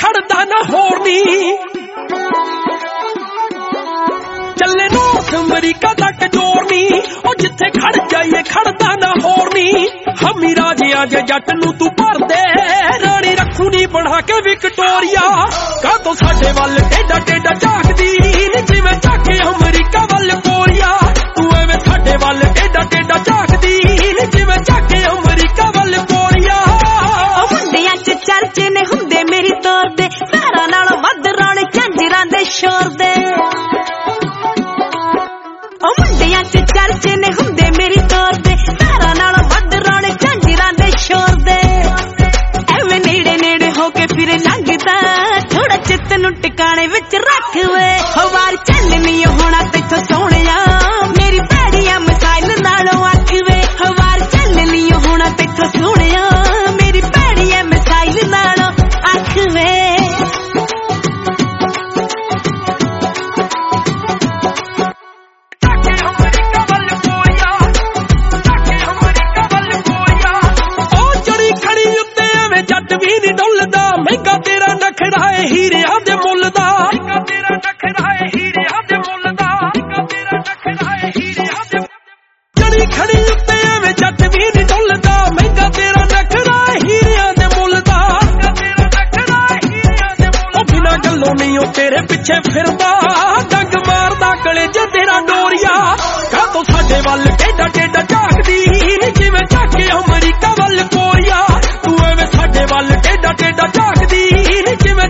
खड़दा ना होर नी चले नॉर्थ अमरीका तक जोर नी ओ जिथे खड़ जाइए खड़दा ना होर नी हमी राजिया जे जट नू तू भर दे रानी रखू नी बना के विक्टोरिया का तो साडे वल टेढ़ा टेढ़ा झाकदी जिवें झाके अमरीका वल कोरिया तू एवें साडे वल टेढ़ा टेढ़ा झाकदी जिवें झाके अमरीका वल कोरिया मुंडियां च चर्चे ने हुंदे मेरी तौर दे पैरां नालों वध रौण झांजरां दे शोर दे मुंडियां च चर्चे ने हुंदे मेरी तौर दे पैरां नालों वध रौण झांजरां दे शोर दे एवें नेड़े नेड़े होके फिर लंघदा थोड़ा चित्त नूं टिकाणे विच रख वे हवार चलनी होना तैथों सोहणिया मेरी भैड़िया मिसाइल नालों अख वे हवार चलनी होना तैथों सोहणिया मेरी भैड़िया मिसाइल नालों अख वे जट भी नी डुलदा महंगा तेरा नखरा है हीरिया दे मुल दा महंगा तेरा नखरा है हीरिया दे मुल दा महंगा तेरा नखरा है हीरिया दे जड़ी खड़ी उत्ते एवें जट भी नी डुलदा महंगा तेरा नखरा है हीरिया दे मुल दा महंगा तेरा नखरा है हीरिया दे मुल ओ बिना गल्लों नहीं ओ तेरे पीछे फिरदा डंग मारदा कलेजे तेरा डोरिया का तो साडे वल टेढ़ा टेढ़ा झाकदी जिवें झाके अमरीका वल कोरिया तू एवें साडे वल टेढ़ा टेढ़ा झाकदी जिवें